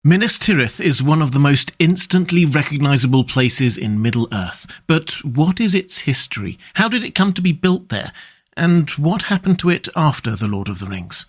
Minas Tirith is one of the most instantly recognisable places in Middle-earth. But what is its history? How did it come to be built there? And what happened to it after The Lord of the Rings?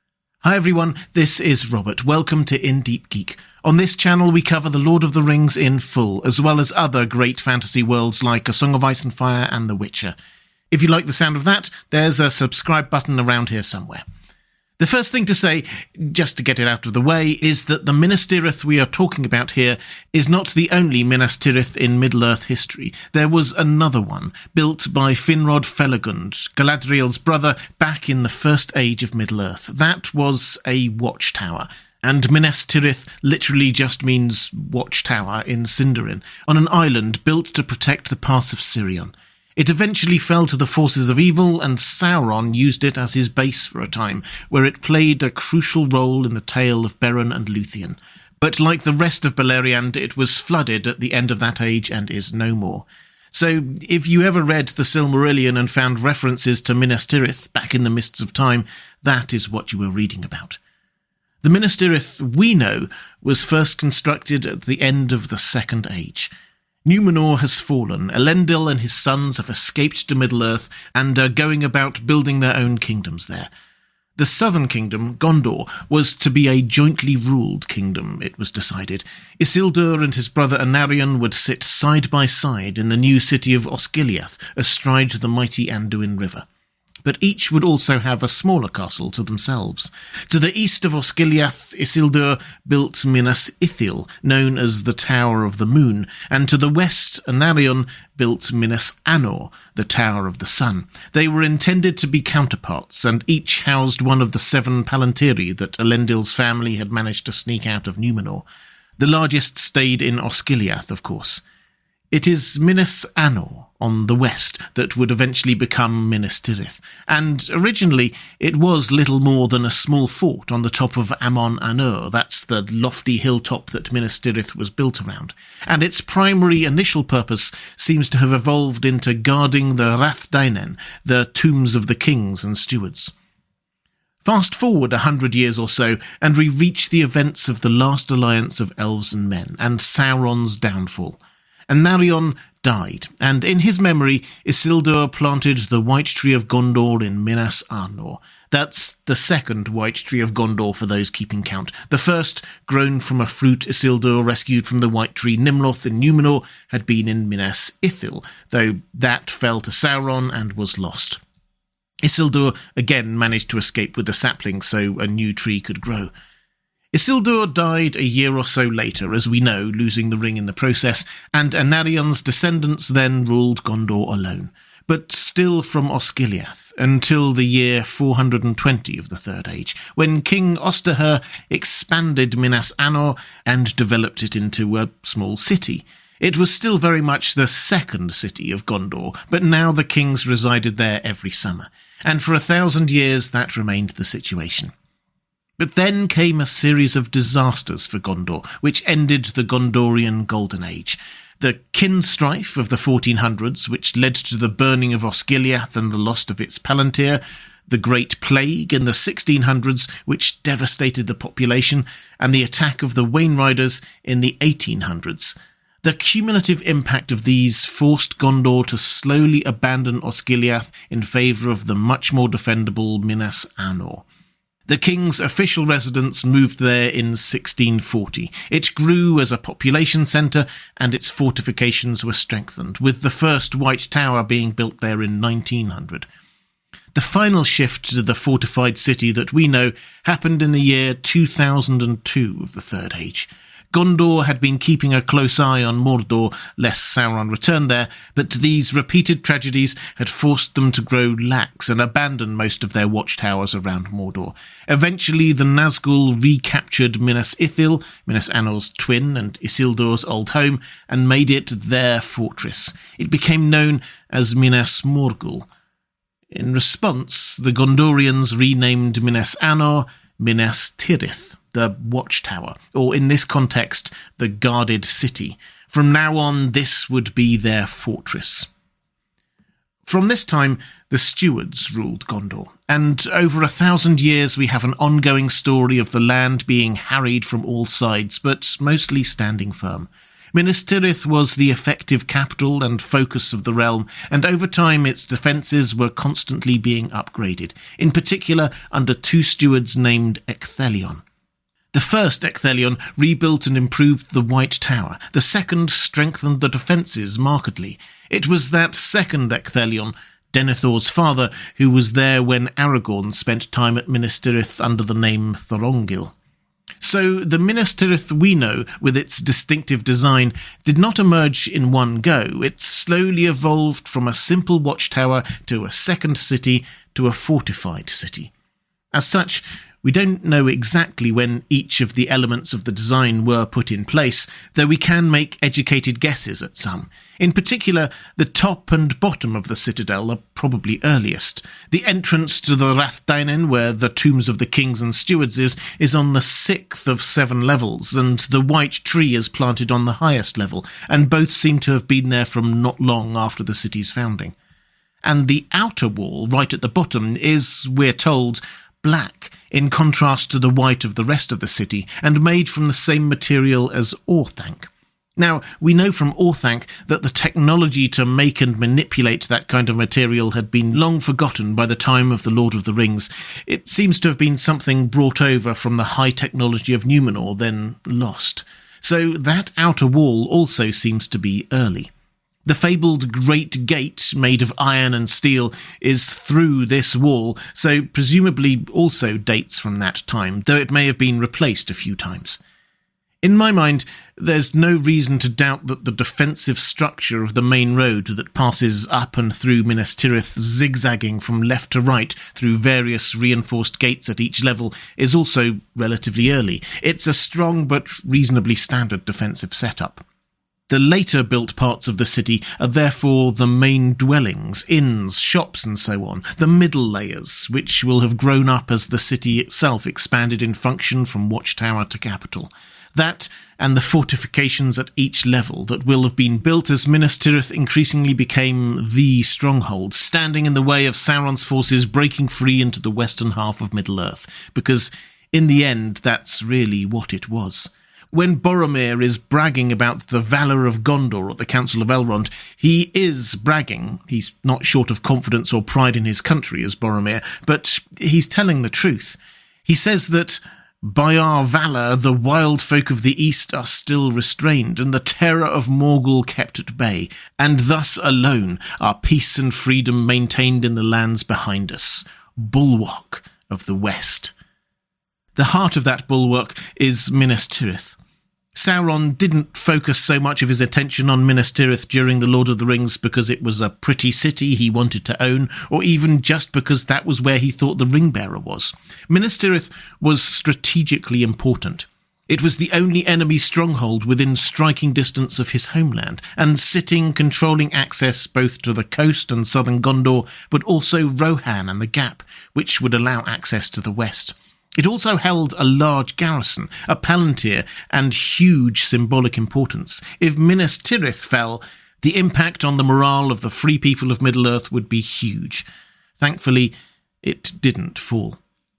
Hi everyone, this is Robert. Welcome to In Deep Geek. On this channel we cover The Lord of the Rings in full, as well as other great fantasy worlds like A Song of Ice and Fire and The Witcher. If you like the sound of that, there's a subscribe button around here somewhere. The first thing to say, just to get it out of the way, is that the Minas Tirith we are talking about here is not the only Minas Tirith in Middle-earth history. There was another one, built by Finrod Felagund, Galadriel's brother, back in the First Age of Middle-earth. That was a watchtower. And Minas Tirith literally just means watchtower in Sindarin, on an island built to protect the pass of Sirion. It eventually fell to the forces of evil, and Sauron used it as his base for a time, where it played a crucial role in the tale of Beren and Luthien. But like the rest of Beleriand, it was flooded at the end of that age and is no more. So if you ever read the Silmarillion and found references to Minas Tirith back in the mists of time, that is what you were reading about. The Minas Tirith we know was first constructed at the end of the Second Age. Númenor has fallen, Elendil and his sons have escaped to Middle-earth and are going about building their own kingdoms there. The southern kingdom, Gondor, was to be a jointly ruled kingdom, it was decided. Isildur and his brother Anarion would sit side by side in the new city of Osgiliath, astride the mighty Anduin River. But each would also have a smaller castle to themselves. To the east of Osgiliath, Isildur built Minas Ithil, known as the Tower of the Moon, and to the west, Anarion built Minas Anor, the Tower of the Sun. They were intended to be counterparts, and each housed one of the 7 Palantiri that Elendil's family had managed to sneak out of Númenor. The largest stayed in Osgiliath, of course. It is Minas Anor on the west that would eventually become Minas Tirith, and originally it was little more than a small fort on the top of Amon Anur, that's the lofty hilltop that Minas Tirith was built around, and its primary initial purpose seems to have evolved into guarding the Rath Dainen, the tombs of the kings and stewards. Fast forward 100 years or so, and we reach the events of the last alliance of elves and men, and Sauron's downfall. Anarion died, and in his memory, Isildur planted the White Tree of Gondor in Minas Anor. That's the second White Tree of Gondor for those keeping count. The first, grown from a fruit Isildur rescued from the White Tree Nimloth in Númenor, had been in Minas Ithil, though that fell to Sauron and was lost. Isildur again managed to escape with the sapling so a new tree could grow. Isildur died a year or so later, as we know, losing the ring in the process, and Anarion's descendants then ruled Gondor alone, but still from Osgiliath, until the year 420 of the Third Age, when King Osterher expanded Minas Anor and developed it into a small city. It was still very much the second city of Gondor, but now the kings resided there every summer, and for 1,000 years that remained the situation. But then came a series of disasters for Gondor, which ended the Gondorian Golden Age. The kin strife of the 1400s, which led to the burning of Osgiliath and the loss of its Palantir, the Great Plague in the 1600s, which devastated the population, and the attack of the Wainriders in the 1800s. The cumulative impact of these forced Gondor to slowly abandon Osgiliath in favour of the much more defendable Minas Anor. The king's official residence moved there in 1640. It grew as a population centre, and its fortifications were strengthened, with the first White Tower being built there in 1900. The final shift to the fortified city that we know happened in the year 2002 of the Third Age. Gondor had been keeping a close eye on Mordor, lest Sauron returned there, but these repeated tragedies had forced them to grow lax and abandon most of their watchtowers around Mordor. Eventually, the Nazgûl recaptured Minas Ithil, Minas Anor's twin and Isildur's old home, and made it their fortress. It became known as Minas Morgul. In response, the Gondorians renamed Minas Anor Minas Tirith, the watchtower, or in this context, the guarded city. From now on, this would be their fortress. From this time, the stewards ruled Gondor, and over 1,000 years we have an ongoing story of the land being harried from all sides, but mostly standing firm. Minas Tirith was the effective capital and focus of the realm, and over time its defences were constantly being upgraded, in particular under two stewards named Ecthelion. The first Ecthelion rebuilt and improved the White Tower. The second strengthened the defences markedly. It was that second Ecthelion, Denethor's father, who was there when Aragorn spent time at Minas Tirith under the name Thorongil. So the Minas Tirith we know, with its distinctive design, did not emerge in one go. It slowly evolved from a simple watchtower to a second city to a fortified city. As such, we don't know exactly when each of the elements of the design were put in place, though we can make educated guesses at some. In particular, the top and bottom of the citadel are probably earliest. The entrance to the Rathdainen, where the tombs of the kings and stewards is on the 6th of 7 levels, and the White Tree is planted on the highest level, and both seem to have been there from not long after the city's founding. And the outer wall, right at the bottom, is, we're told, black, in contrast to the white of the rest of the city, and made from the same material as Orthanc. Now, we know from Orthanc that the technology to make and manipulate that kind of material had been long forgotten by the time of the Lord of the Rings. It seems to have been something brought over from the high technology of Numenor, then lost. So that outer wall also seems to be early. The fabled Great Gate, made of iron and steel, is through this wall, so presumably also dates from that time, though it may have been replaced a few times. In my mind, there's no reason to doubt that the defensive structure of the main road that passes up and through Minas Tirith, zigzagging from left to right through various reinforced gates at each level, is also relatively early. It's a strong but reasonably standard defensive setup. The later built parts of the city are therefore the main dwellings, inns, shops and so on, the middle layers, which will have grown up as the city itself expanded in function from watchtower to capital. That, and the fortifications at each level that will have been built as Minas Tirith increasingly became the stronghold, standing in the way of Sauron's forces breaking free into the western half of Middle-earth, because in the end that's really what it was. When Boromir is bragging about the valour of Gondor at the Council of Elrond, he is bragging. He's not short of confidence or pride in his country as Boromir, but he's telling the truth. He says that, "By our valour the wild folk of the east are still restrained, and the terror of Morgul kept at bay, and thus alone are peace and freedom maintained in the lands behind us. Bulwark of the west." The heart of that bulwark is Minas Tirith. Sauron didn't focus so much of his attention on Minas Tirith during The Lord of the Rings because it was a pretty city he wanted to own, or even just because that was where he thought the ring-bearer was. Minas Tirith was strategically important. It was the only enemy stronghold within striking distance of his homeland, and sitting controlling access both to the coast and southern Gondor, but also Rohan and the Gap, which would allow access to the west. It also held a large garrison, a palantir, and huge symbolic importance. If Minas Tirith fell, the impact on the morale of the free people of Middle-earth would be huge. Thankfully, it didn't fall.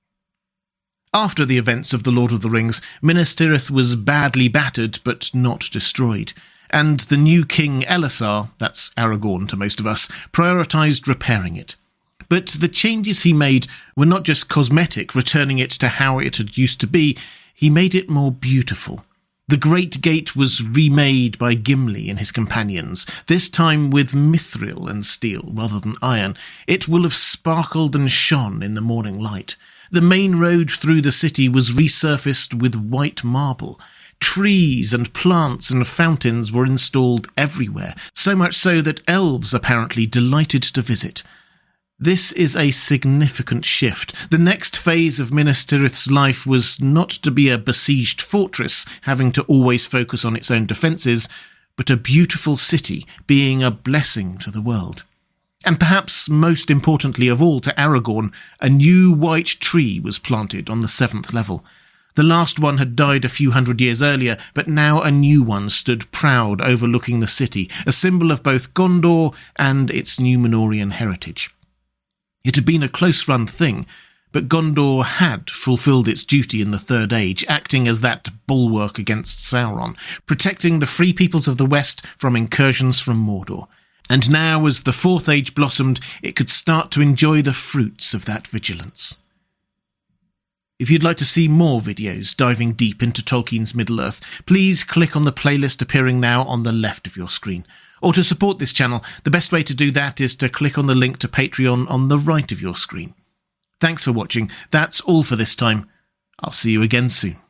After the events of The Lord of the Rings, Minas Tirith was badly battered but not destroyed, and the new king Elessar, that's Aragorn to most of us, prioritised repairing it. But the changes he made were not just cosmetic, returning it to how it had used to be. He made it more beautiful. The Great Gate was remade by Gimli and his companions, this time with mithril and steel rather than iron. It will have sparkled and shone in the morning light. The main road through the city was resurfaced with white marble. Trees and plants and fountains were installed everywhere, so much so that elves apparently delighted to visit. This is a significant shift. The next phase of Minas Tirith's life was not to be a besieged fortress, having to always focus on its own defences, but a beautiful city, being a blessing to the world. And perhaps most importantly of all to Aragorn, a new white tree was planted on the 7th level. The last one had died a few hundred years earlier, but now a new one stood proud overlooking the city, a symbol of both Gondor and its Númenórean heritage. It had been a close-run thing, but Gondor had fulfilled its duty in the Third Age, acting as that bulwark against Sauron, protecting the free peoples of the West from incursions from Mordor. And now, as the Fourth Age blossomed, it could start to enjoy the fruits of that vigilance. If you'd like to see more videos diving deep into Tolkien's Middle-earth, please click on the playlist appearing now on the left of your screen. Or to support this channel, the best way to do that is to click on the link to Patreon on the right of your screen. Thanks for watching. That's all for this time. I'll see you again soon.